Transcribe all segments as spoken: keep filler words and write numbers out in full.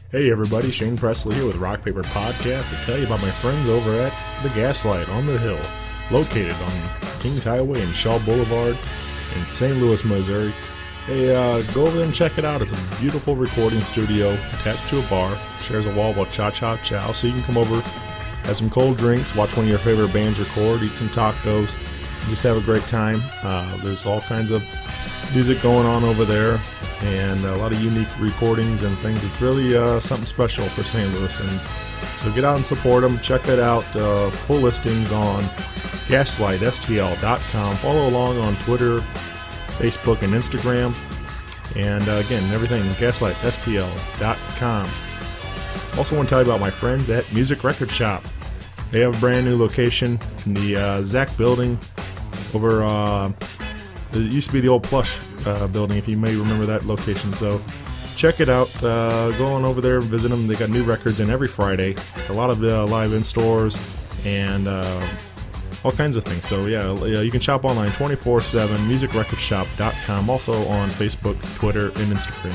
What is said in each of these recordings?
Hey everybody, Shane Presley here with Rock Paper Podcast to tell you about my friends over at The Gaslight on the Hill, located on Kings Highway and Shaw Boulevard in Saint Louis, Missouri. Hey, uh, go over there and check it out. It's a beautiful recording studio attached to a bar, shares a wall with Cha Cha Chow, so you can come over, have some cold drinks, watch one of your favorite bands record, eat some tacos, just have a great time. Uh, there's all kinds of music going on over there, and a lot of unique recordings and things. It's really uh, something special for Saint Louis, and so get out and support them. Check it out. Uh, full listings on gaslight S T L dot com. Follow along on Twitter, Facebook, and Instagram. And uh, again, everything gaslight S T L dot com. Also want to tell you about my friends at Music Record Shop. They have a brand new location in the uh, Zach building over... Uh, It used to be the old Plush uh, building, if you may remember that location. So check it out. Uh, go on over there and visit them. They got new records in every Friday. A lot of uh, live in stores and uh, all kinds of things. So yeah, you can shop online twenty-four seven, music record shop dot com. Also on Facebook, Twitter, and Instagram.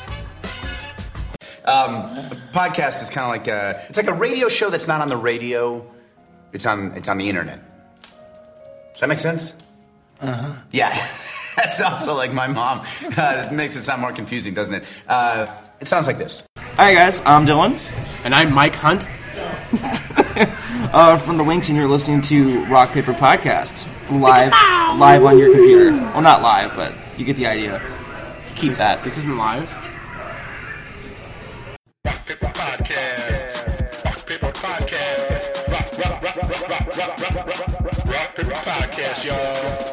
Um, a podcast is kind of like a, it's like a radio show that's not on the radio. It's on it's on the internet. Does that make sense? Uh-huh. Yeah, that's also like my mom. Uh, it makes it sound more confusing, doesn't it? Uh, it sounds like this. Hi guys, I'm Dylan. And I'm Mike Hunt. uh, from the Winks, and you're listening to Rock Paper Podcast. Live live on your computer. Well, not live, but you get the idea. Keep this, that. This isn't live? Rock Paper Podcast. Rock Paper Podcast. Rock, rock, rock, rock, rock, rock, rock, rock, rock, rock Paper Podcast, y'all.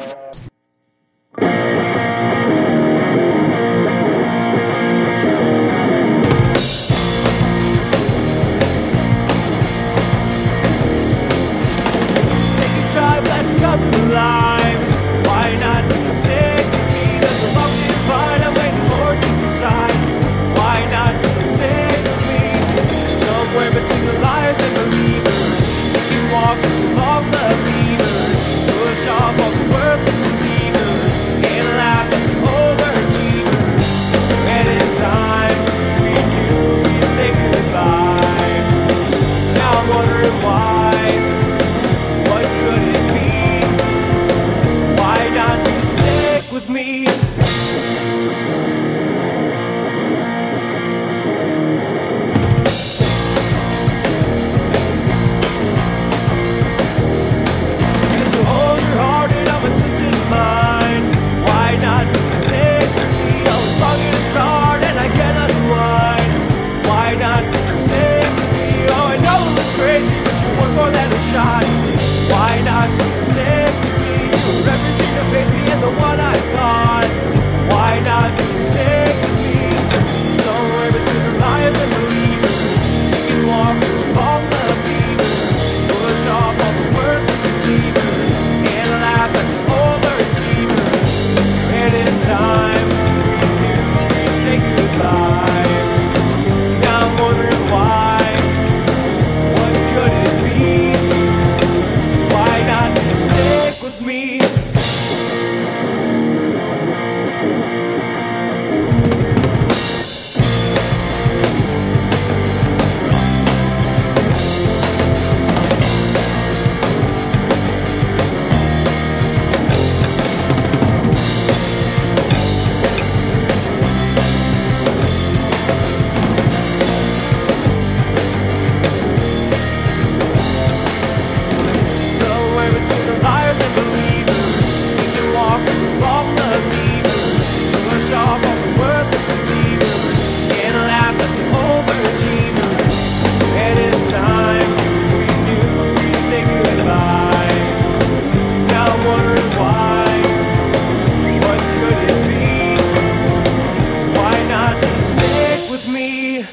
Let's come alive. Why not be sick? There's a love to find. I'm waiting for it to subside. Why not be sick of me? Somewhere between the liars and believers, we can walk along the levers, push off all the worthless deceivers, and laugh at the overachievers. And in time, we knew we'd say goodbye. Now I'm wondering why. What could it be? Why not be sick with me? Cause you hold your heart and I'm a twisted mind. Why not be sick with me? I was longing to start and I cannot unwind. Why not be sick with me? Oh, I know it was crazy, but you want more than a shot. Why not be sick with me? You were everything that made me and the one I thought. Why not be sick with me? Somewhere between the liars and believers, we can walk along the levers, push off all the worthless deceivers, and laugh at the overachievers. And in time, we knew we'd say goodbye. Now I'm wondering why. What could it be? Why not be sick with me? Somewhere between the liars and believers, we can walk along the levers, push off all the worthless deceivers, and laugh at the overachievers. And in time, we knew we'd say goodbye. Now I'm wondering why. What could it be? Why not be sick with me?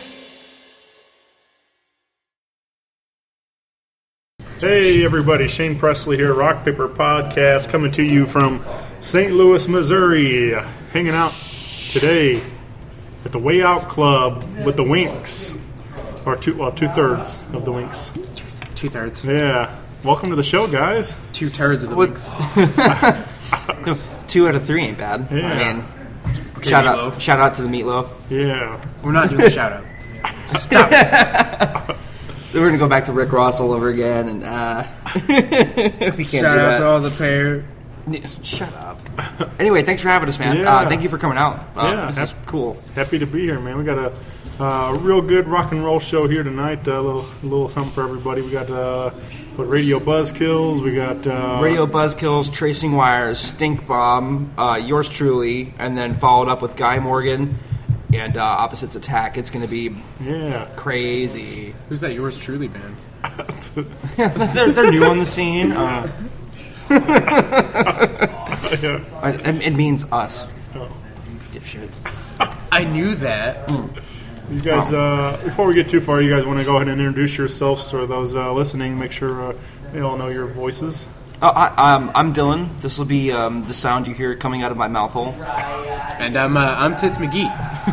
Hey everybody, Shane Presley here, Rock Paper Podcast, coming to you from Saint Louis, Missouri. Hanging out today at the Way Out Club with the Winks, or two, well, two thirds of the Winks. Two thirds. Yeah, welcome to the show, guys. Two thirds of the What- weeks. Two out of three ain't bad. Yeah. I mean, Okay, shout Meatloaf. out, shout out to the Meatloaf. Yeah, We're not doing a shout out. Stop it. We're going to go back to Rick Ross all over again. And uh, we can't Shout do out that. to all the pair. Shut up. Anyway, thanks for having us, man. Yeah. Uh, thank you for coming out. Uh, Yeah, this is hap- cool. Happy to be here, man. We got a uh, real good rock and roll show here tonight. A little, a little something for everybody. We got uh, what, Radio Buzzkills. We got uh, Radio Buzzkills, Tracing Wires, Stink Bomb, uh, yours truly, and then followed up with Guy Morgan and uh, Opposites Attack. It's going to be Yeah. crazy. Who's that yours truly band? they're, they're new on the scene. Uh, Yeah. it, it means us. Dipshit. I knew that. You guys, uh, before we get too far, you guys want to go ahead and introduce yourselves for those uh, listening. Make sure uh, they all know your voices. Uh, I, um, I'm Dylan. This will be um, the sound you hear coming out of my mouth hole. And I'm uh, I'm Tits McGee.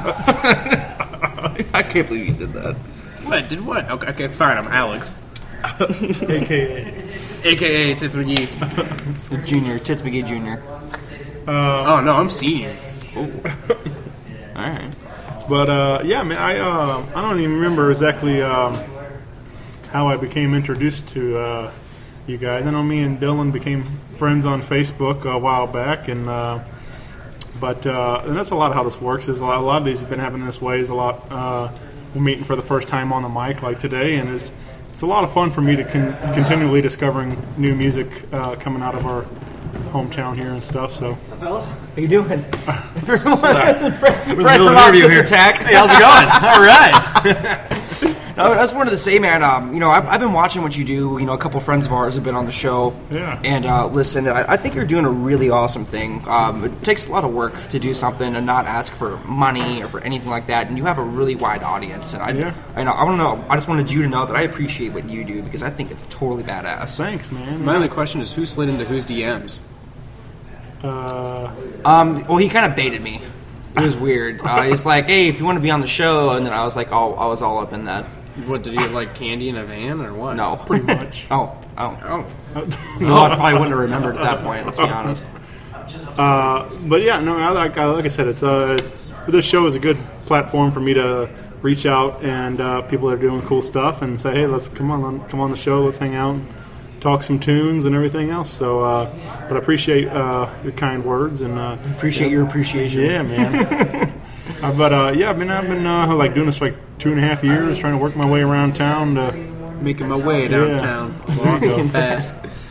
I can't believe you did that. What? Did what? Okay, okay fine. I'm Alex. A K A. A K A Tits McGee. Junior, Tits McGee Junior Oh, no, I'm senior. All right. But uh, yeah, man, I uh, I don't even remember exactly um, how I became introduced to uh, you guys. I know me and Dylan became friends on Facebook a while back, and uh, but uh, and that's a lot of how this works. Is a lot, a lot of these have been happening this way. Is a lot uh, we're meeting for the first time on the mic like today, and it's it's a lot of fun for me to con- continually discovering new music uh, coming out of our hometown here and stuff. So. Fellas, how you doing? We're Right from Opposites Attack. Hey, how's it going? All right. No, I just wanted to say, man, um, you know, I've, I've been watching what you do. You know, a couple friends of ours have been on the show. Yeah. And uh, listen, I, I think you're doing a really awesome thing. Um, it takes a lot of work to do something and not ask for money or for anything like that. And you have a really wide audience. And I, Yeah. I know, I want to know. I just wanted you to know that I appreciate what you do because I think it's totally badass. Thanks, man. My only question is who slid into whose D Ms? Uh, Um, well, he kind of baited me. It was weird. Uh, he's like, "Hey, if you want to be on the show," and then I was like, "Oh, I was all up in that." What, did he have like candy in a van or what? No, pretty much. Oh, oh. Oh. Well, I probably wouldn't have remembered at that point. Let's be honest. Uh, but yeah, no, I, like, I, like I said, it's uh, this show is a good platform for me to reach out and uh, people that are doing cool stuff and say, hey, let's come on, come on the show, let's hang out, and talk some tunes and everything else. So, uh, but I appreciate uh, your kind words and uh, Appreciate your appreciation. yeah, man. uh, but uh, yeah, I've been I've been uh, like doing this for like two and a half years, trying to work my way around town to. Making my way downtown. Walking fast.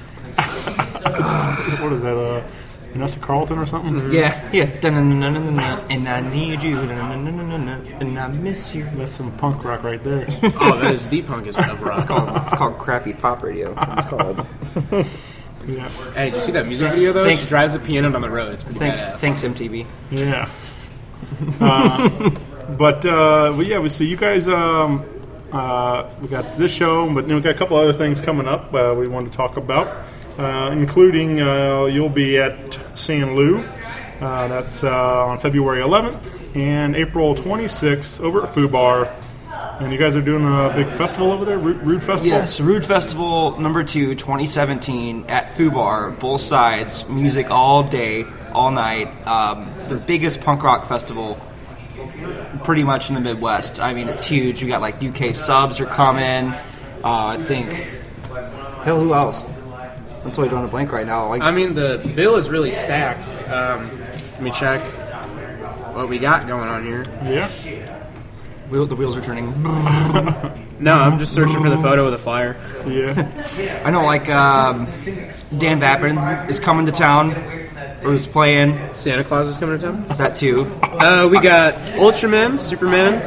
What is that? Uh, Vanessa Carlton or something? Yeah, yeah. Dun-dun-dun-dun-dun-dun. And I need you. Dun-dun-dun-dun-dun. And I miss you. That's some punk rock right there. Oh, that is the punkest of rock. It's called, it's called Crappy Pop Radio. That's what it's called. Yeah. Hey, did you see that music video though? Thanks. She drives a piano down the road. It's pretty Thanks, badass. thanks, M T V. Yeah. Uh, but uh, well, yeah, we see you guys. Um, uh, we got this show, but we got a couple other things coming up. Uh, we want to talk about, uh, including uh, you'll be at San Lou. Uh, that's uh, on February eleventh and April twenty-sixth over at Foo Bar. And you guys are doing a big festival over there, Rude, Rude Festival. Yes, Rude Festival number two, twenty seventeen at Foo Bar, both sides, music all day, all night. Um, the biggest punk rock festival pretty much in the Midwest. I mean, it's huge. We got like U K subs are coming. Uh, I think. Hell, who else? I'm totally drawing a blank right now. Like, I mean, the bill is really stacked. Um, let me check what we got going on here. Yeah. wheel, the wheels are turning. No, I'm just searching for the photo of the flyer. Yeah. I know, like um, Dan Vapin is coming to town, or is playing. Santa Claus is coming to town. That too. Uh, we got Ultraman, Superman,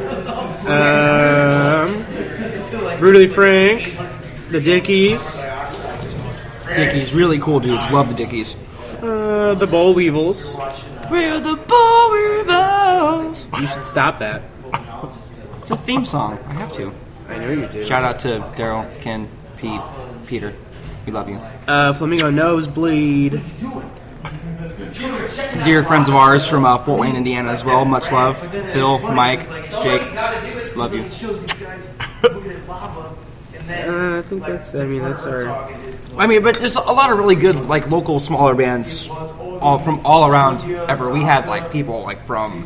um, Brutally Frank, the Dickies, Dickies, really cool dudes. Love the Dickies. uh, the Boll Weevils. We're the Boll Weevils. You should stop that. It's a theme song. I have to. I know you do. Shout out to Daryl, Ken, Pete, Peter. We love you. Uh, Flamingo Nosebleed. Dear friends of ours from uh, Fort Wayne, Indiana as well. Much love. Phil, Mike, Jake. Love you. Uh, I think that's. I mean, that's our. I mean, but there's a lot of really good, like, local smaller bands all from all around ever. We had, like, people, like, from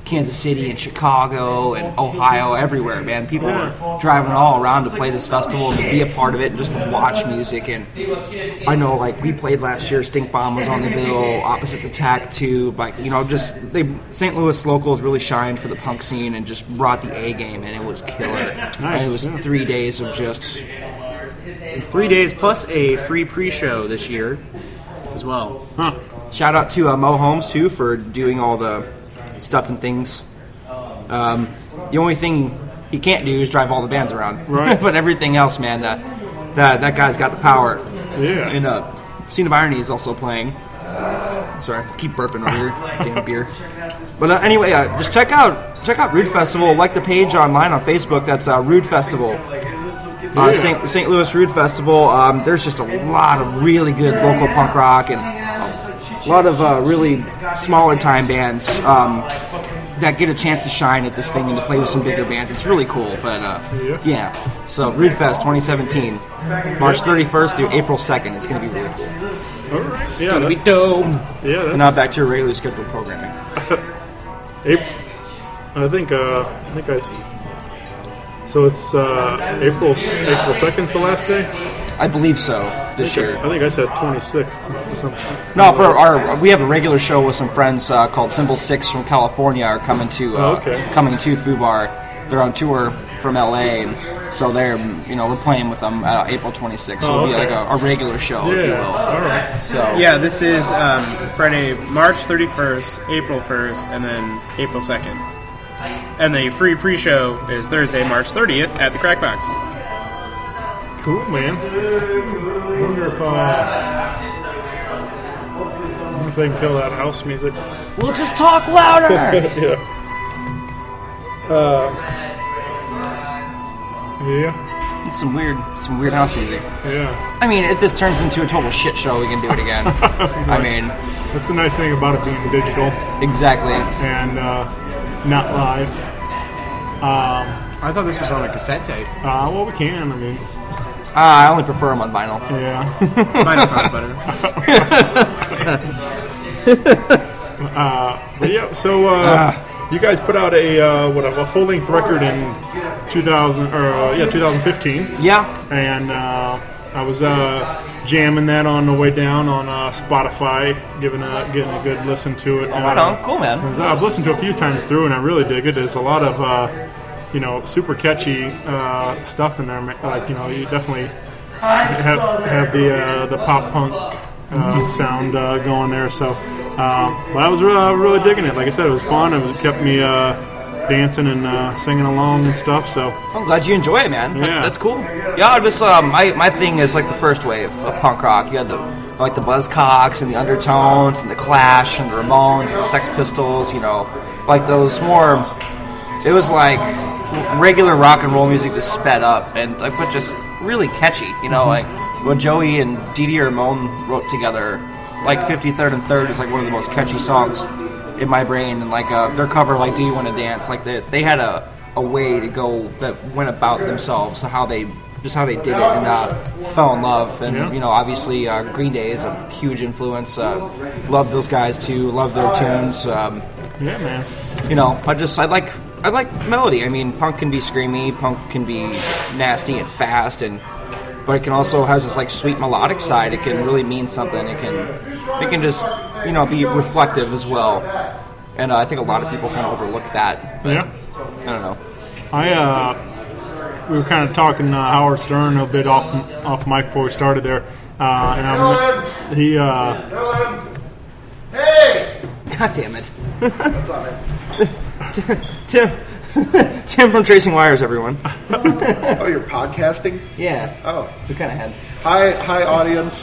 Kansas City and Chicago and Ohio, everywhere, man. People were driving all around to play this festival and to be a part of it and just to watch music. And I know, like, we played last year, Stink Bomb was on the bill, Opposites Attack too. Like, you know, just they Saint Louis locals really shined for the punk scene and just brought the A game, and it was killer. Nice. And it was three days of just Three days plus a free pre-show this year as well. Huh. shout out to uh, Mo Holmes too for doing all the stuff and things. Um, the only thing he can't do is drive all the bands around. Right. But everything else, man, that that that guy's got the power. Yeah. And uh, Scene of Irony is also playing. Sorry, keep burping over here, damn beer. But uh, anyway, uh, just check out check out Rude Festival. Like the page online on Facebook. That's uh, Rude Festival. Uh, Saint Saint Louis Rude Festival. Um, there's just a lot of really good local punk rock and a lot of uh, really smaller time bands um, that get a chance to shine at this thing and to play with some bigger bands. It's really cool. But uh, Yeah. yeah, so Rude Fest twenty seventeen, March thirty-first through April second. It's going to be really cool. All right. Yeah. Gonna be that- dope. yeah. That's, And now back to your regularly scheduled programming. April, I think. Uh, I think I. s- So it's uh, April April second's the last day. I believe so this I year. think I said twenty-sixth or something. No, for our we have a regular show with some friends uh, called Symbol Six from California are coming to uh, Oh, okay. coming to Fubar. They're on tour from L A, and so they're you know we're playing with them uh, April twenty-sixth. So Oh, it'll be okay. like a, a regular show, if you Yeah. will. All right. So Yeah, this is um, Friday, March thirty-first, April first, and then April second. And the free pre-show is Thursday, March thirtieth at the Crackbox. Cool, man. I wonder if, uh, I wonder if they can kill that house music. we'll just talk louder. Yeah. Uh, yeah. It's some weird, some weird house music. Yeah. I mean, if this turns into a total shit show, we can do it again. I mean, That's the nice thing about it being digital exactly. and uh, not live. Um, I thought this was on a cassette tape. uh, well, we can. I mean, Uh, I only prefer them on vinyl. yeah. Mine sounds better. But yeah, so uh, you guys put out a uh, what a full length record in two thousand or uh, yeah twenty fifteen, Yeah. and uh, I was uh, jamming that on the way down on uh, Spotify, giving a getting a good listen to it. Right Uh, on. Cool, man. I've listened to it a few times through, and I really dig it. There's a lot of, uh, you know, super catchy uh, stuff in there. Like, you know, you definitely have, have the uh, the pop punk uh, sound uh, going there. So, uh, but I was really, uh, really digging it. Like I said, it was fun. It was, kept me uh, dancing and uh, singing along and stuff. So, I'm glad you enjoy it, man. That- Yeah. That's cool. Yeah, I just um, my my thing is like the first wave of punk rock. You had the like the Buzzcocks and the Undertones and the Clash and the Ramones and the Sex Pistols. You know, like those more. It was like regular rock and roll music was sped up and like but just really catchy. You know, like what Joey and Didi Ramone wrote together. Like fifty-third and Third is like one of the most catchy songs in my brain, and like uh, their cover, like "Do You Want to Dance?" Like they they had a, a way to go that went about themselves, how they just how they did it, and uh, fell in love. And Yeah. you know, obviously, uh, Green Day is a huge influence. Uh, love those guys too. Love their tunes. Um, yeah, man. you know, I just I like I like melody. I mean, punk can be screamy, punk can be nasty and fast, and but it can also has this like sweet melodic side. It can really mean something. It can it can just you know be reflective as well. And uh, I think a lot of people kind of overlook that. But Yeah. I don't know. I uh, we were kind of talking uh, Howard Stern a bit off off mic before we started there, uh, and I, he uh, God damn it. Tim Tim from Tracing Wires, everyone. Oh, you're podcasting? Yeah. Oh. We kind of had. Hi, hi, audience.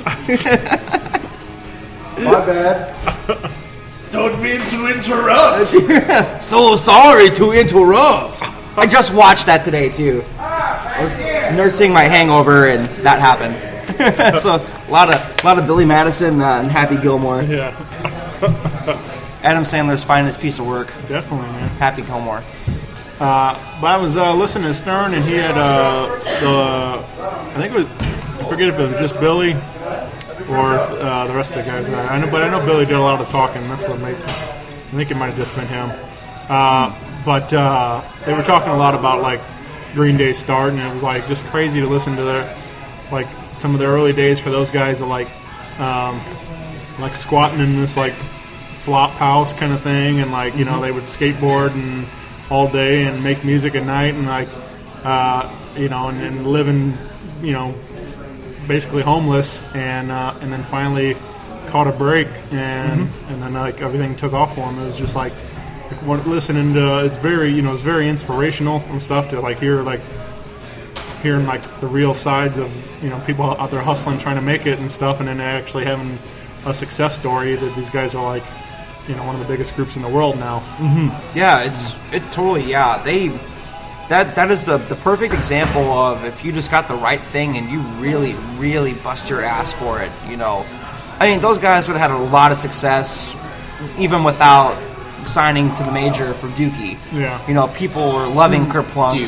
My bad. Don't mean to interrupt. So sorry to interrupt. I just watched that today too. I was nursing my hangover, and that happened. So a lot of a lot of Billy Madison uh, and Happy Gilmore. yeah, Adam Sandler's finest piece of work. definitely, man. Happy Gilmore. Uh, but I was uh, listening to Stern, and he had uh, the I think it was I forget if it was just Billy or if, uh, the rest of the guys. I know, but I know Billy did a lot of talking. That's what made. I think it might have just been him. Uh, but uh, they were talking a lot about like Green Day's start, and it was like just crazy to listen to their like some of the early days for those guys that like um, like squatting in this like flop house kind of thing, and like you know they would skateboard and all day and make music at night, and like uh, you know and, and living you know basically homeless, and uh, and then finally caught a break, and mm-hmm. and then like everything took off for them. It was just like, like what, listening to it's very you know it's very inspirational and stuff to like hear like hearing like the real sides of you know people out there hustling trying to make it and stuff, and then actually having a success story that these guys are like you know one of the biggest groups in the world now. Mm-hmm. Yeah, it's it's totally yeah they that that is the the perfect example of if you just got the right thing and you really really bust your ass for it, you know. I mean, those guys would have had a lot of success even without signing to the major for Dookie. Yeah. You know, people were loving Kerplunk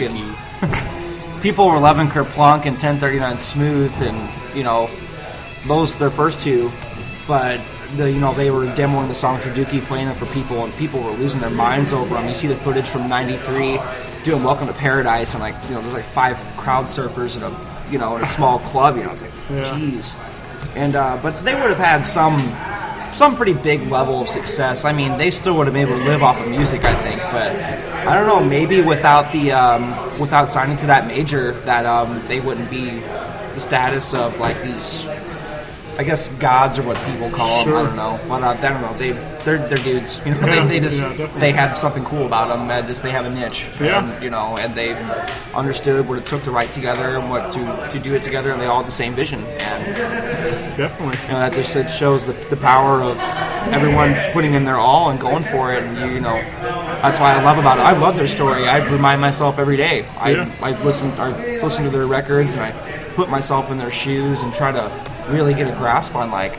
and people were loving Kerplunk and ten thirty-nine Smooth and, you know, those their first two. But the you know, they were demoing the song for Dookie, playing it for people, and people were losing their minds over them. You see the footage from ninety-three doing Welcome to Paradise, and like, you know, there's like five crowd surfers in a you know, in a small club, you know, it's like, jeez. Yeah. And uh, but they would have had some some pretty big level of success. I mean, they still would have been able to live off of music, I think. But I don't know, maybe without the um, without signing to that major, that um, they wouldn't be the status of like these, I guess, gods or what people call them. Sure. I don't know. Well, I don't know. They they're they're dudes. You know, yeah, they, they just yeah, they have something cool about them. And just they have a niche. Yeah. And, you know, and they understood what it took to write together and what to, to do it together, and they all had the same vision. And definitely, you know, that just it shows the the power of everyone putting in their all and going for it. And you, you know, that's why I love about it. I love their story. I remind myself every day. I yeah. I listen I listen to their records, and I put myself in their shoes and try to really get a grasp on like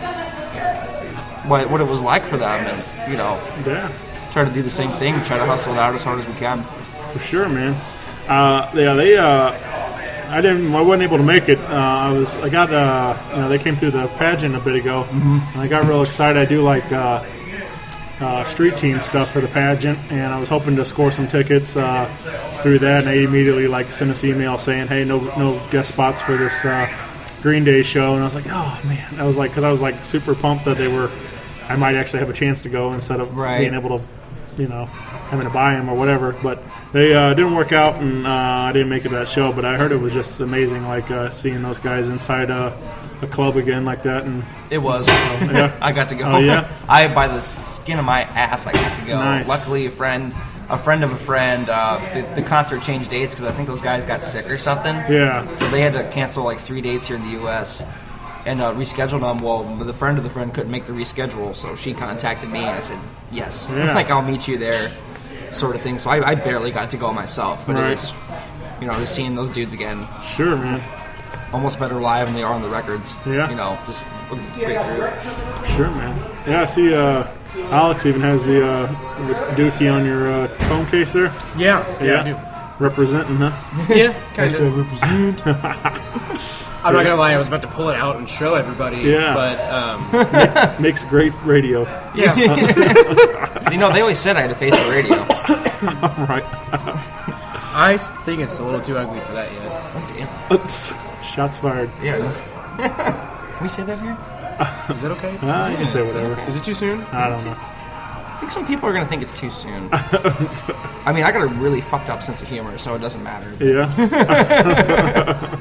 what what it was like for them, and you know, yeah, try to do the same thing, try to hustle it out as hard as we can. For sure, man. Uh, yeah, they. Uh, I didn't. I wasn't able to make it. Uh, I was. I got. Uh, you know, they came through the pageant a bit ago, mm-hmm. and I got real excited. I do like uh, uh, street team stuff for the pageant, and I was hoping to score some tickets uh, through that. And they immediately like sent us email saying, "Hey, no, no guest spots for this uh, Green Day show." And I was like, "Oh man!" I was like, because I was like super pumped that they were. I might actually have a chance to go instead of right. being able to, you know, having to buy them or whatever. But they uh, didn't work out, and uh, I didn't make it to that show. But I heard it was just amazing, like uh, seeing those guys inside a, a club again like that. And it was. Yeah. I got to go. Oh yeah. I by the skin of my ass, I got to go. Nice. Luckily, a friend, a friend of a friend, uh, the, the concert changed dates because I think those guys got sick or something. Yeah. So they had to cancel like three dates here in the U S and uh, rescheduled them. Well, the friend of the friend couldn't make the reschedule, so she contacted me, and I said, yes. Yeah. Like, I'll meet you there, sort of thing. So I, I barely got to go myself, but right. it was, you know, just seeing those dudes again. Sure, man. Almost better live than they are on the records. Yeah. You know, just a great group. Sure, man. Yeah, I see uh, Alex even has the, uh, the Dookie on your uh, phone case there. Yeah, yeah, yeah. I do. Representing, huh? Yeah, kind of. represent. I'm not gonna lie, I was about to pull it out and show everybody. Yeah. But um, makes great radio. Yeah. You know, they always said I had a face for radio. Right. I think it's a little too ugly for that yet. Okay. Oops. Shots fired. Yeah. Can we say that here? Is that okay? Uh, you can say whatever. Is it too soon? I don't know. I think some people are going to think it's too soon. I mean, I got a really fucked up sense of humor, so it doesn't matter. Yeah.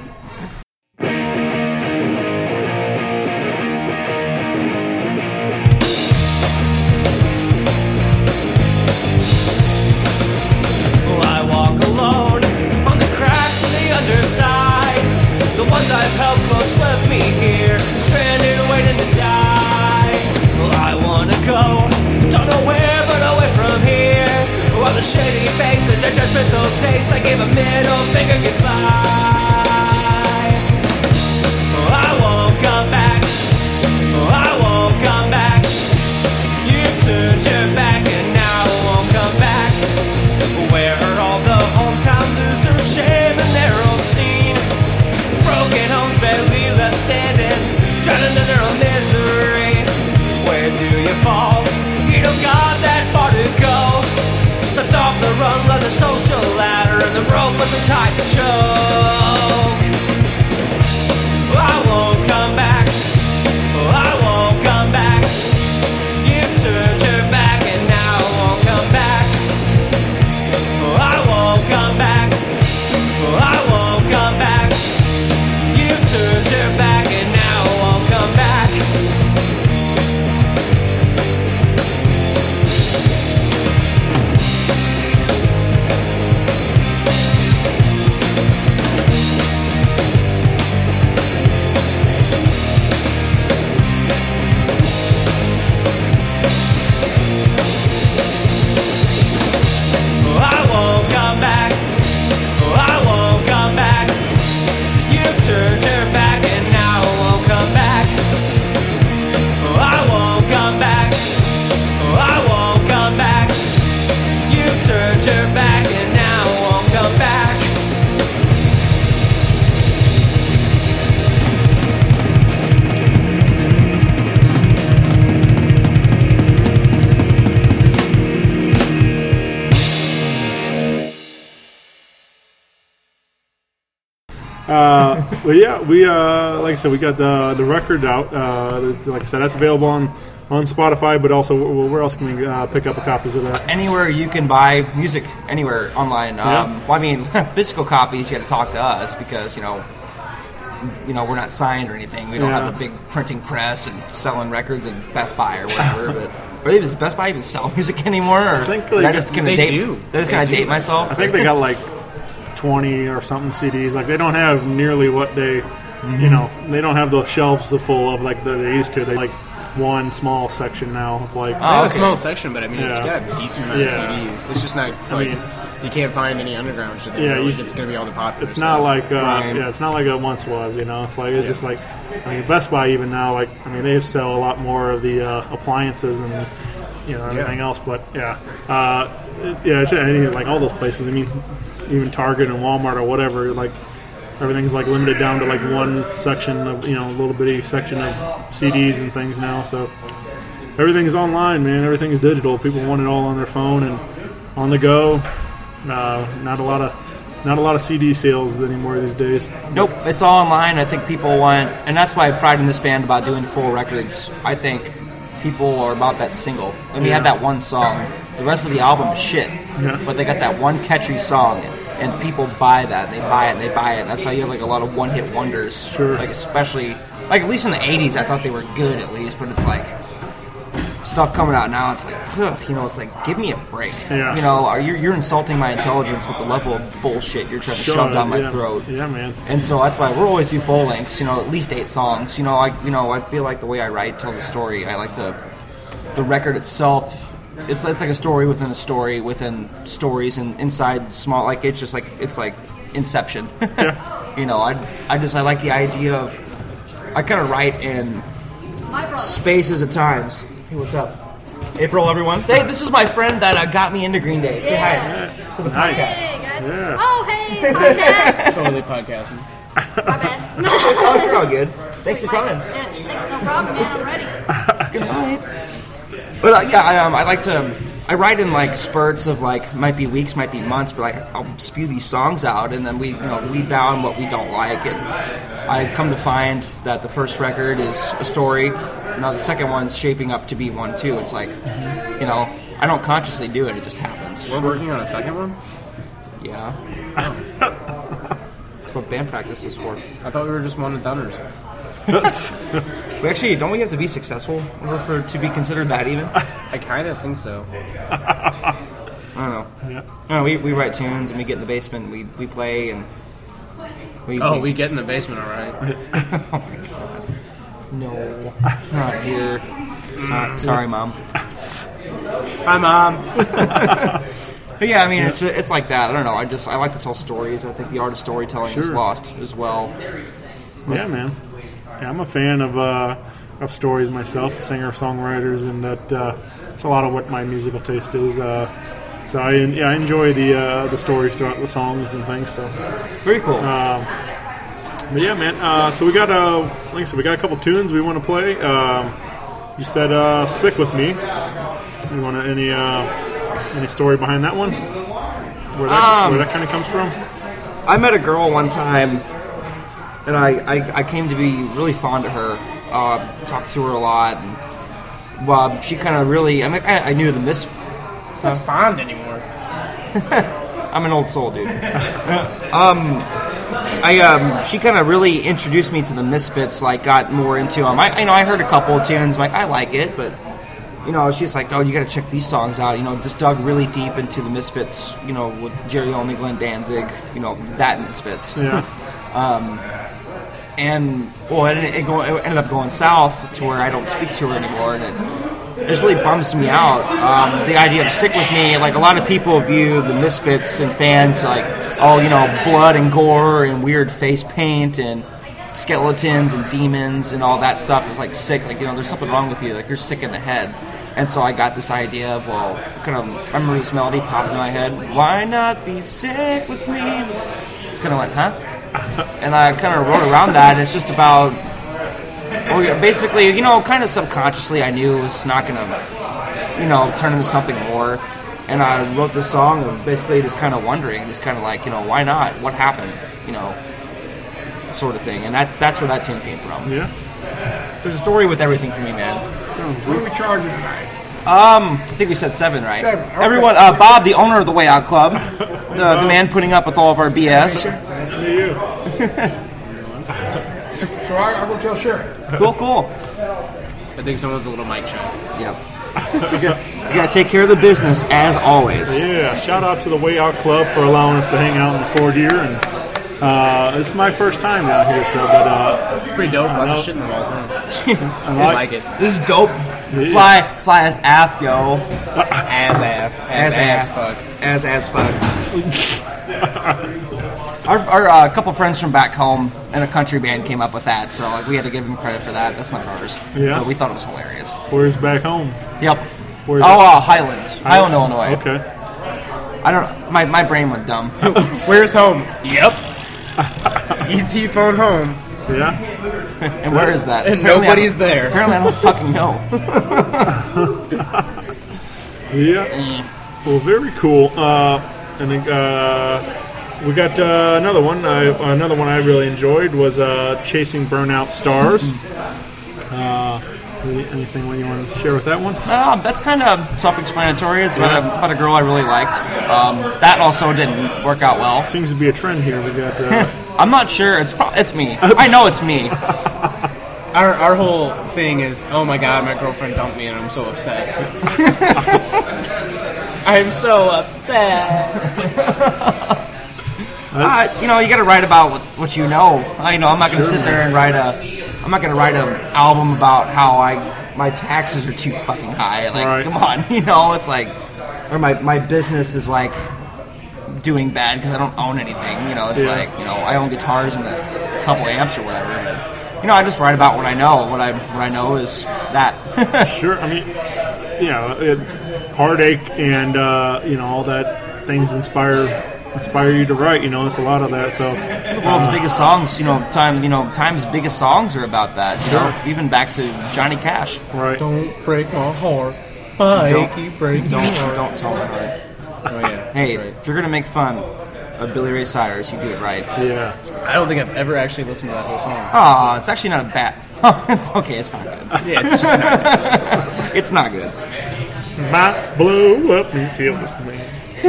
I've held close left me here, stranded waiting to die. Well, I wanna go, don't know where, but away from here. While the shady faces and judgmental taste, I give a middle finger goodbye. Oh, I won't come back, oh, I won't come back. You turned your back and now I won't come back. Where are all the hometown losers shaming their own scene? Broken homes barely left standing, drowning in their own misery. Where do you fall? You don't got that far to go. So rung of the social ladder, and the rope was a tight choke. I won't come back. I won't come back. You turned your back, and now I won't come back. I won't come back. I won't come back. You turned your back, and now I won't come back. I won't come back. I won't come back. You turned your back, and now I won't come back. I won't come back. I won't come back. You turned your back, and now I won't come back. Uh, but yeah, we uh, like I said, we got the the record out. Uh, it's- like I said, that's available on, on Spotify, but also wh- where else can we uh, pick up copies of that? Anywhere you can buy music, anywhere online. Yeah. Um, well, I mean, physical copies, you got to talk to us because you know, you know, we're not signed or anything. We don't Yeah. have a big printing press and selling records in Best Buy or whatever. but or even does Best Buy even sell music anymore? Or I think did they- I just kind they of date. do. Did I just They kind of do. date myself. I think they got like twenty or something C Ds. Like they don't have nearly what they, you know, they don't have those shelves full of like that they used to. They like one small section now. It's like I have okay. a small section, but I mean, Yeah. if you got a decent amount Yeah. of C Ds, it's just not like mean- you can't find any underground shit. That Yeah, really you- it's going to be all the popular. it's stuff. not like uh, Right. yeah, it's not like it once was. You know, it's like it's just like I mean, Best Buy even now. Like I mean, they sell a lot more of the uh, appliances and you know everything Yeah. else. But yeah, uh, yeah, it's, any like all those places. I mean, even Target and Walmart or whatever. Like everything's like limited down to like one section of you know a little bitty section of C Ds and things now. So everything's online, man. Everything is digital. People want it all on their phone and on the go. Uh, not a lot of not a lot of C D sales anymore these days. Nope, it's all online. I think people want, and that's why I pride in this band about doing full records. I think people are about that single. And we Yeah. had that one song. The rest of the album is shit. Yeah. But they got that one catchy song, and people buy that. They buy it. They buy it. That's how you have like a lot of one-hit wonders. Sure. Like especially, like at least in the eighties, I thought they were good at least. But it's like stuff coming out now. It's like, ugh, you know, it's like give me a break. Yeah. You know, are you you're insulting my intelligence with the level of bullshit you're trying to Sure, shove down my yeah. throat. Yeah, man. And so that's why we'll always do full lengths, you know, at least eight songs. You know, I you know, I feel like the way I write tells a story. I like to the record itself it's it's like a story within a story within stories and inside small like it's just like it's like Inception. You know, I I just I like the idea of I kind of write in spaces at times. Hey, what's up? April, everyone. Hey, this is my friend that uh, got me into Green Day. Say hi. For the Nice. podcast. Hey guys. Yeah. Oh hey, podcast. totally podcasting. My bad. Oh, you're all good. Thanks for coming. Yeah, thanks, no problem, man. I'm ready. Good night. But uh, yeah, I, um, I like to. I write in like spurts of like might be weeks, might be months, but like I'll spew these songs out, and then we you know weed down what we don't like, and I come to find that the first record is a story. Now the second one's shaping up to be one too. It's like, you know, I don't consciously do it; it just happens. We're working on a second one. Yeah. That's what band practice is for. I thought we were just one and doners. We actually don't we have to be successful in order for to be considered that even? I kind of think so. I don't know. Yeah. No, we, we write tunes and we get in the basement and we, we play and we Oh, we get in the basement, all right. oh my god. No. Not here. So, sorry, Mom. Hi, Mom. But yeah, I mean it's it's like that. I don't know. I just I like to tell stories. I think the art of storytelling is Sure. lost as well. Yeah, man. Yeah, I'm a fan of uh, of stories myself, singer songwriters, and that uh, it's a lot of what my musical taste is. Uh, so I yeah I enjoy the uh, the stories throughout the songs and things. So, Very cool. um, but yeah, man. Uh, so we got uh, like I said, we got a couple tunes we want to play. Um, you said uh, "Sick with Me." You want any uh, any story behind that one? where that, Um, where that kind of comes from? I met a girl one time, and I, I, I came to be really fond of her. Uh, talked to her a lot, and well, she kind of really. I mean, I, I knew the Mis. It's not fond anymore. I'm an old soul, dude. um, I um, she kind of really introduced me to the Misfits. Like, got more into them. I, you know, I heard a couple of tunes. I'm like, I like it, but you know, she's like, oh, you got to check these songs out. You know, just dug really deep into the Misfits. You know, with Jerry Only, Glenn Danzig. You know, that Misfits. Yeah. Um, and well, it, it, go, it ended up going south to where I don't speak to her anymore, and it, it just really bums me out. Um, the idea of Sick With Me, like a lot of people view the Misfits and fans like, oh, you know, blood and gore and weird face paint and skeletons and demons and all that stuff is like sick. Like, you know, there's something wrong with you. Like, you're sick in the head. And so I got this idea of, well, kind of remember this melody popped in my head. Why not be sick with me? It's kind of like, huh? And I kind of wrote around that. And it's just about, well, yeah, basically, you know, kind of subconsciously I knew it was not going to, you know, turn into something more. And I wrote this song and basically just kind of wondering, just kind of like, you know, why not? What happened? You know, sort of thing. And that's that's where that tune came from. Yeah. There's a story with everything for me, man. What are we charging tonight? Um, I think we said seven, right? Seven, okay. Everyone, uh, Bob, the owner of the Way Out Club, the, the man putting up with all of our B S. Nice to meet you. So I, I will tell Sherry. Cool, cool. I think someone's a little mic shy. Yep. You gotta, you gotta take care of the business as always. Yeah, shout out to the Way Out Club for allowing us to hang out and record here. And uh, this is my first time out here, so but uh, It's pretty dope. Lots know. of shit in the walls. Huh? I I like, like it. This is dope. Yeah. Fly, fly as af, yo. As af. As, as, fuck. As as fuck. Our, our uh, couple friends from back home and a country band came up with that, so like we had to give them credit for that. That's not ours. Yeah. But we thought it was hilarious. Where's back home? Yep. Where's oh, uh, Highland, Highland, Illinois. Okay. I don't. My my brain went dumb. Where's home? Yep. E T phone home. Yeah. And where is that? And Apparently nobody's I, there. Apparently, I don't fucking know. Yeah. Well, very cool. Uh, and then, uh, we got uh, another one. Uh, another one I really enjoyed was uh, Chasing Burnout Stars. Uh, anything you want to share with that one? Uh, that's kind of self-explanatory. It's about, a, about a girl I really liked. Um, that also didn't work out well. Seems to be a trend here. We got. Uh, I'm not sure. It's pro- it's me. I know it's me. Our our whole thing is, oh my god, my girlfriend dumped me and I'm so upset. I'm so upset. Uh, you know, you got to write about what, what you know. I you know I'm not going to sit there and write a. I'm not going to write an album about how I my taxes are too fucking high. Like, Right. come on, you know, it's like, or my my business is like doing bad because I don't own anything. You know, it's Yeah. like, you know, I own guitars and a couple amps or whatever. But you know, I just write about what I know. What I what I know is that. Sure. I mean, you know, it, heartache and uh, you know all that things inspire inspire you to write. You know, it's a lot of that. So The world's uh, biggest songs, you know, time, you know, time's biggest songs are about that. You know, even back to Johnny Cash. right. Don't break my heart. I Don't- keep breaking Don't my heart. don't tell me right. Oh yeah, Hey, that's right. if you're gonna make fun of Billy Ray Cyrus, you do it right. Yeah. I don't think I've ever actually listened to that whole song. Aw, it's actually not a bad. It's okay. It's not good. Yeah, it's just not. It's not good. Might blow up and kill this man.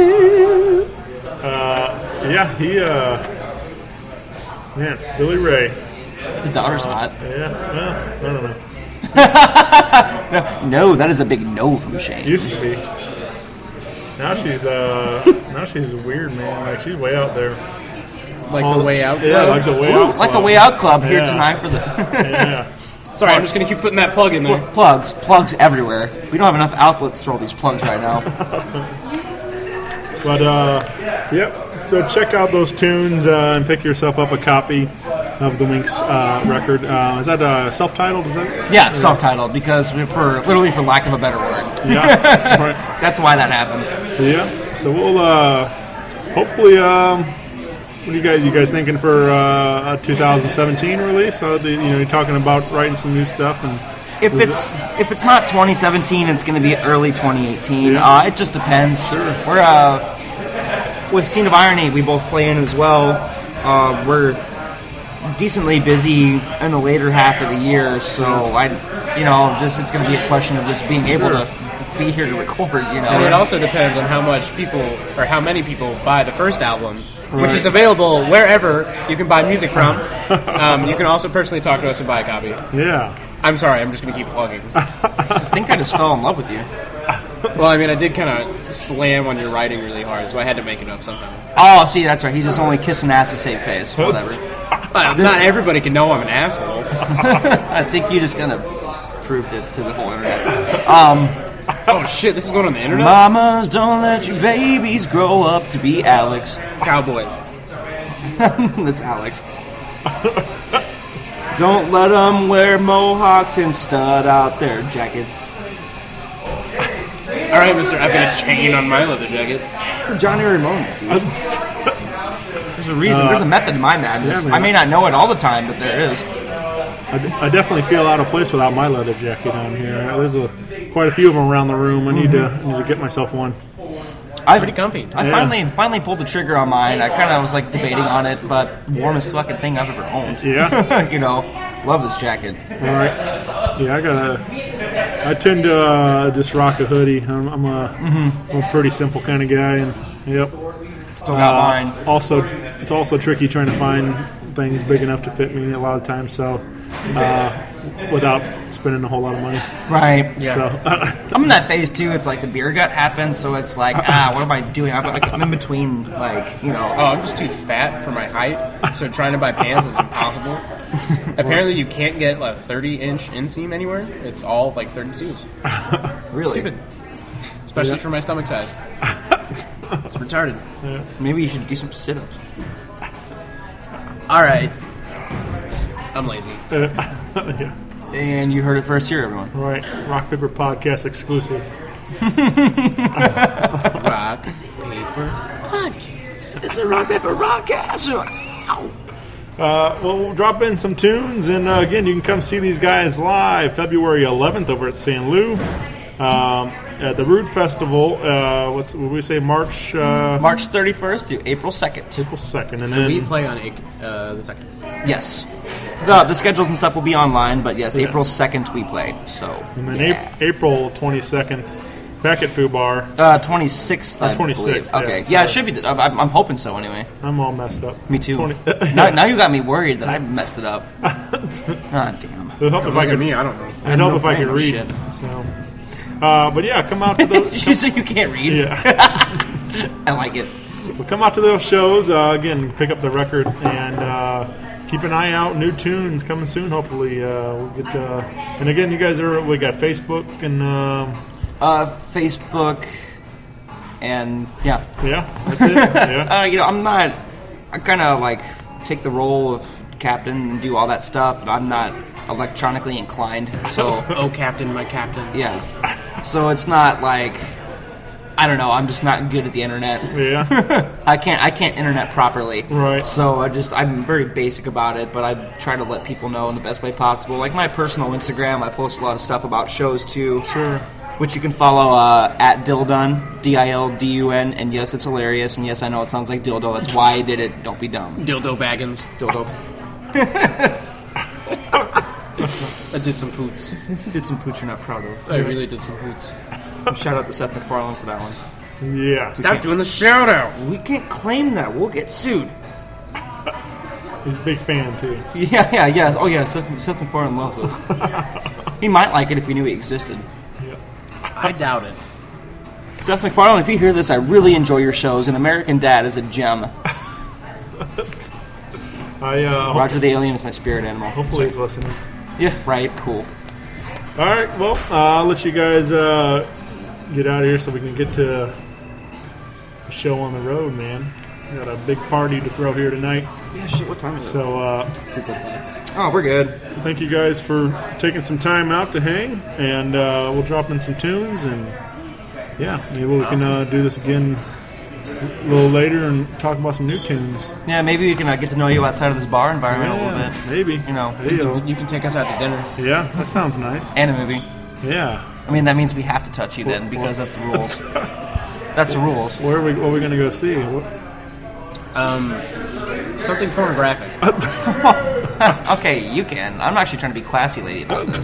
Uh, yeah, he, uh, man, Billy Ray. His daughter's hot. Yeah, well, I don't know. No, that is a big no from Shane. Used to be. Now she's, uh, now she's weird, man. Like, she's way out there. Like All the way out. Yeah, Club? like the way Ooh, out. like the Club. Way Out Club here Yeah. tonight for the Yeah. Sorry, I'm just gonna keep putting that plug in there. plugs. Plugs everywhere. We don't have enough outlets for all these plugs right now. But, uh, yep. So check out those tunes uh, and pick yourself up a copy of the Winx uh, record. Uh, is that uh, self-titled? Is that? Yeah, self-titled because we for literally for lack of a better word. Yeah. Right. That's why that happened. Yeah. So we'll uh, hopefully. Um, what are you guys? You guys thinking for uh, a two thousand seventeen release? Uh, the, you know, you're talking about writing some new stuff and. If Was it's if it's not twenty seventeen, it's going to be early twenty eighteen. Yeah. Uh, it just depends. Sure. We're uh, with Scene of Irony, we both play in as well. Uh, we're decently busy in the later half of the year, so I, you know, just it's going to be a question of just being able Sure. to be here to record. You know, And it also depends on how much people, or how many people buy the first album, Right. which is available wherever you can buy music from. um, you can also personally talk to us and buy a copy. Yeah. I'm sorry, I'm just going to keep plugging. I think I just fell in love with you. Well, I mean, I did kind of slam on your writing really hard, so I had to make it up somehow. Oh, see, that's right. He's just only kissing ass to save face. Whatever. Uh, not everybody can know I'm an asshole. I think you just kind of proved it to the whole internet. Um, oh shit, this is going on the internet? Mamas, don't let your babies grow up to be Alex. Cowboys. That's Alex. Don't let them wear mohawks and stud out their jackets. All right, mister, I've got a chain on my leather jacket. For Johnny Ramone, dude. There's a reason. Uh, There's a method to my madness. yeah, man. I may not know it all the time, but there is. I, d- I definitely feel out of place without my leather jacket on here. There's a, quite a few of them around the room. I need to I need to get myself one. I, Pretty comfy. I Yeah. finally finally pulled the trigger on mine. I kind of was like debating on it, but warmest fucking thing I've ever owned. Yeah. You know, love this jacket. All right. Yeah, I gotta. I tend to uh, just rock a hoodie. I'm, I'm a, Mm-hmm. I'm a pretty simple kind of guy, and yep. Still got Uh, mine. Also, it's also tricky trying to find things big enough to fit me a lot of times. So, uh, without spending a whole lot of money. Right. Yeah. So, I'm in that phase too. It's like the beer gut happens, so it's like, ah, what am I doing? I'm like, I'm in between, like, you know. Oh, I'm just too fat for my height, so trying to buy pants is impossible. Apparently, you can't get a thirty-inch inseam anywhere. It's all like thirty-twos. Really? Stupid. Especially for my stomach size. It's retarded. Maybe you should do some sit-ups. All right. I'm lazy. yeah. And you heard it first here, everyone. All right. Rock Paper Podcast exclusive. Rock, paper, podcast. It's a rock paper rockcast. Uh, well, we'll drop in some tunes, and uh, again, you can come see these guys live February eleventh over at Saint Lou um, at the Rude Festival. Uh, what's what we say? March uh, March thirty-first through April second. April second, and then We play on uh, the second. Yes. The the schedules and stuff will be online, but yes, Yeah. April second we play. So and then yeah. Ap- April twenty second, back at Fubar. Uh, twenty-sixth, I twenty-sixth, believe. yeah, Okay, yeah, it sorry. should be. The, I'm, I'm hoping so, anyway. I'm all messed up. Me too. twenty now, now you got me worried that I messed it up. Ah, damn. I'd help if Look I at could. me, I don't know. I'd help no if I brain, could no read. shit. So, uh, but yeah, come out to those. You say you can't read? yeah. I like it. Well, come out to those shows. Uh, again, pick up the record and uh, keep an eye out. New tunes coming soon. Hopefully, uh, we'll get. Uh, and again, you guys are. We got Facebook and um, Uh, Facebook, and yeah. yeah, that's it. Yeah, Uh, you know, I'm not. I kind of like take the role of captain and do all that stuff, and I'm not electronically inclined. So Oh, Captain, my Captain. yeah. So it's not like I don't know. I'm just not good at the internet. yeah. I can't. I can't internet properly. Right. So I just. I'm very basic about it, but I try to let people know in the best way possible. Like my personal Instagram, I post a lot of stuff about shows too. Sure. Which you can follow uh, at Dildun, D I L D U N, and yes, it's hilarious, and yes, I know it sounds like dildo. That's why I did it. Don't be dumb. Dildo Baggins. Dildo. I did some poots. You did some pooch you're not proud of. I really did some poots. Shout out to Seth MacFarlane for that one. Yeah. Stop doing the shout out. We can't claim that. We'll get sued. He's a big fan too. Yeah, yeah, yes. Oh, yeah, Seth, Seth MacFarlane loves us. He might like it if we knew he existed. I doubt it. Seth MacFarlane, if you hear this, I really enjoy your shows, and American Dad is a gem. I uh, Roger the Alien is my spirit animal. hopefully he's listening. Yeah, right, cool. All right. Well, uh, I'll let you guys uh, get out of here so we can get to the show on the road, man. We got a big party to throw here tonight. Yeah, shit, what time is it? So uh, Oh, we're good. thank you guys for taking some time out to hang, and uh, we'll drop in some tunes, and yeah, maybe we can uh, do this again a little later and talk about some new tunes. Yeah, maybe we can uh, get to know you outside of this bar environment a Yeah, little bit. maybe. You know, Hey-o. You can take us out to dinner. Yeah, that sounds nice. and a movie. Yeah. I mean, that means we have to touch you then, because that's the rules. That's the rules. Where are we? What are we gonna go see? What? Um, something pornographic. Okay, you can. I'm actually trying to be classy, lady, about this.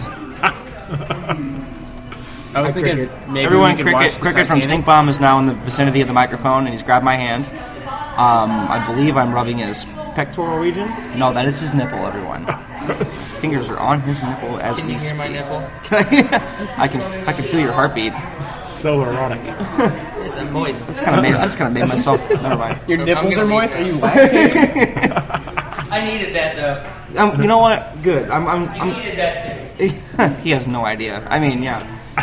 I was thinking maybe Everyone, we could watch Cricket, the Cricket from Titanic. Stink Bomb is now in the vicinity of the microphone, and he's grabbed my hand. Um, I believe I'm rubbing his pectoral region. No, that is his nipple, everyone. Fingers are on his nipple as Can we you hear speak. my nipple? I can, I can feel your heartbeat. So erotic. It's a moist. That's kind of made. I just kind of made myself. Never mind. Your I'm nipples gonna are leave moist? that. Are you lactating? I needed that though. Um, you know what? Good. I'm. I'm. I I'm needed that too. he has no idea. I mean, yeah.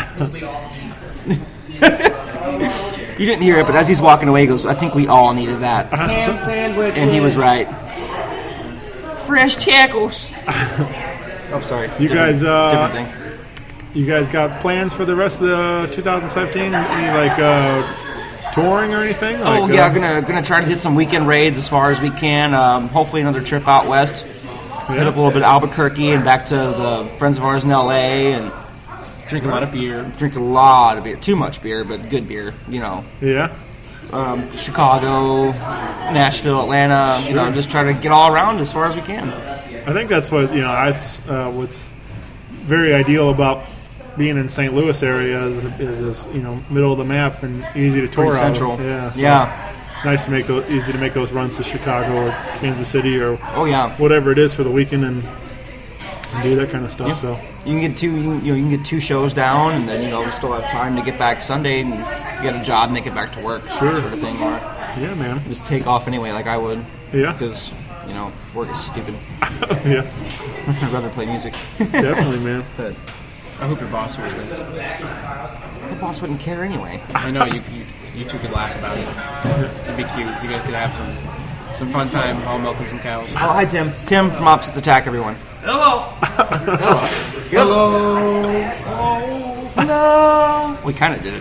You didn't hear it, but as he's walking away, he goes, I think we all needed that. Ham sandwich. And he was right. Fresh tackles. Oh, sorry. You Different- guys, uh, different thing. You guys got plans for the rest of the two thousand seventeen? Any like uh, touring or anything? Like, Oh yeah, uh, gonna gonna try to hit some weekend raids as far as we can. Um, hopefully another trip out west. Hit up a little bit of Albuquerque and back to the friends of ours in L A and Drink a lot of beer. drink a lot of beer. Too much beer, but good beer. You know, Yeah. um, Chicago, Nashville, Atlanta. You know, just try to get all around as far as we can. I think that's what you know. I s- uh, what's very ideal about being in Saint Louis area is, is, is you know middle of the map and easy to tour Pretty out of. central. Yeah. so Yeah. It's nice to make those easy to make those runs to Chicago or Kansas City or Oh yeah. whatever it is for the weekend and, and do that kind of stuff. Yeah. So You can get two, you, can, you know, you can get two shows down, and then you know we still have time to get back Sunday and get a job, make it back to work, Sure. sort of thing, or yeah, man. just take off anyway, like I would. Yeah. Because you know work is stupid. Yeah. I'd rather play music. Definitely, man. But I hope your boss hears this. my boss wouldn't care anyway. I know you, you, you two could laugh about it. It'd be cute. You guys could have some, some fun time while milking some cows. Oh, hi Tim. Tim from Opposites Attack, everyone. Hello. Hello. We kind of did it.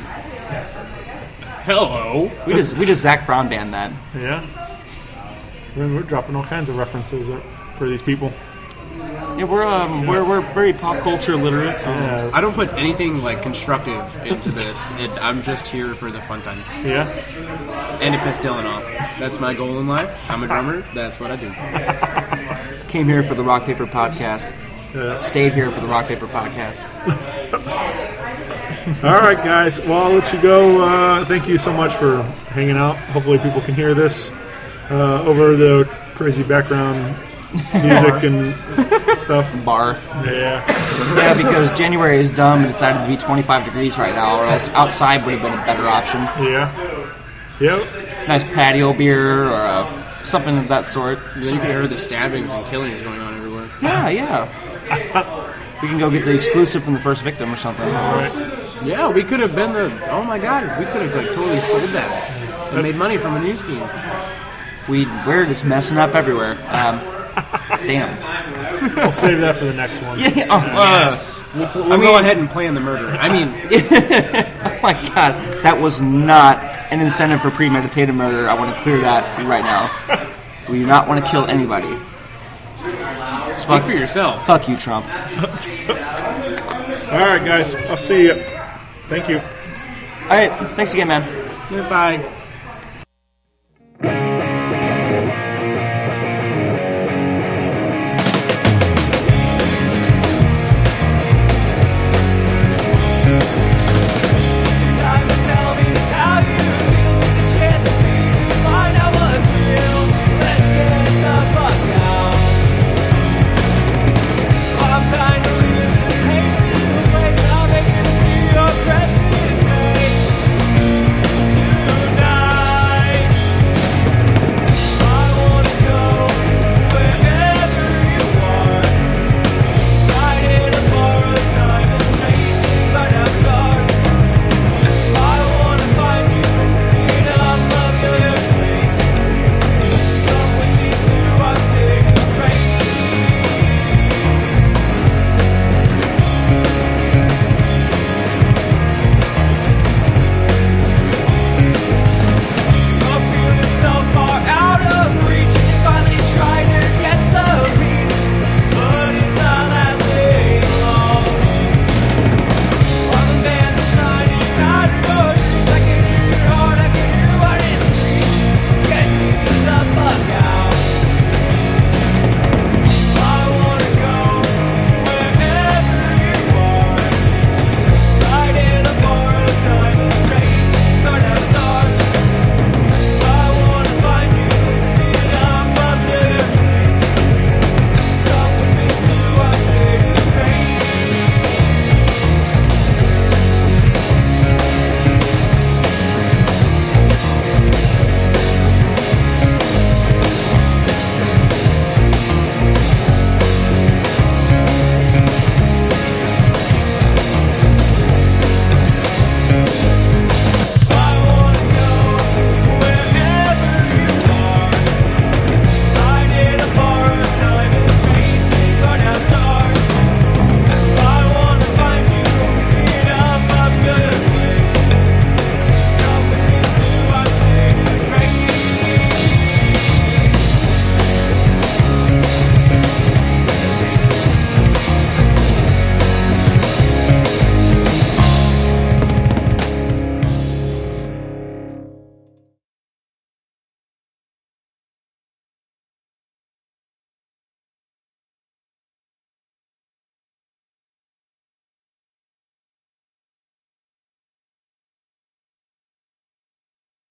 Hello. We just we just Zach Brown band that. Yeah. We're, we're dropping all kinds of references uh, for these people. Yeah, we're um we're we're very pop culture literate. Um, Yeah. I don't put anything like constructive into this. It, I'm just here for the fun time. Yeah. And it pissed Dylan off. That's my goal in life. I'm a drummer. That's what I do. Came here for the Rock Paper Podcast. Yeah. Stayed here for the Rock Paper Podcast. All right, guys. Well, I'll let you go. Uh, thank you so much for hanging out. Hopefully, people can hear this uh, over the crazy background music and stuff. Bar. Yeah. Yeah, because January is dumb and decided to be twenty-five degrees right now, or else outside would have been a better option. Yeah. Yep. Nice patio beer or uh, something of that sort. Then you can hear the stabbings and killings going on everywhere. Yeah, yeah. We can go get the exclusive from the first victim or something. All right. Yeah, we could have been the. Oh my god, we could have like totally sold that and made money from a news team. We we're just messing up everywhere. Um, damn. I'll save that for the next one. Yeah. Oh, Yes. We'll, we'll go ahead and plan the murder. I mean, oh my god, that was not an incentive for premeditated murder. I want to clear that right now. We do not want to kill anybody. speak for yourself. Fuck you, Trump. All right, guys. I'll see you. Thank you. All right, thanks again, man. Goodbye. Time to tell me just how you feel. Take a chance at me to find out what's real. Let's get the fuck out. I'm dying to leave this hateful place. I'll make you see your precious face tonight.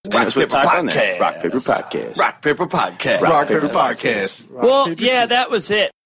Rock Paper Podcast. Rock Paper Podcast. Rock Paper Podcast. Rock Paper Podcast. Well, yeah, that was it.